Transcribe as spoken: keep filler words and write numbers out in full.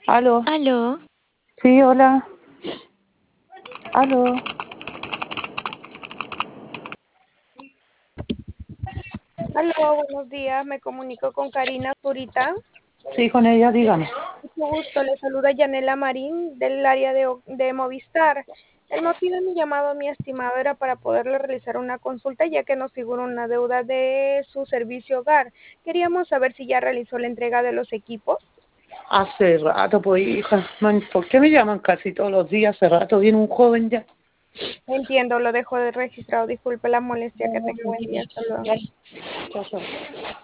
Aló. Aló. Sí, hola. Aló. Aló, buenos días. Me comunico con Karina Zurita. Sí, con ella, dígame. Mucho gusto. Le saluda Yanela Marín del área de, de Movistar. El motivo de mi llamado, mi estimado, era para poderle realizar una consulta, ya que nos figura una deuda de su servicio hogar. Queríamos saber si ya realizó la entrega de los equipos. Hace rato, pues, hija. Man, ¿por qué me llaman casi todos los días? Hace rato viene un joven ya. Entiendo, lo dejo de registrado. Disculpe la molestia. Que tenga buen día. Hasta luego. Chao, chao.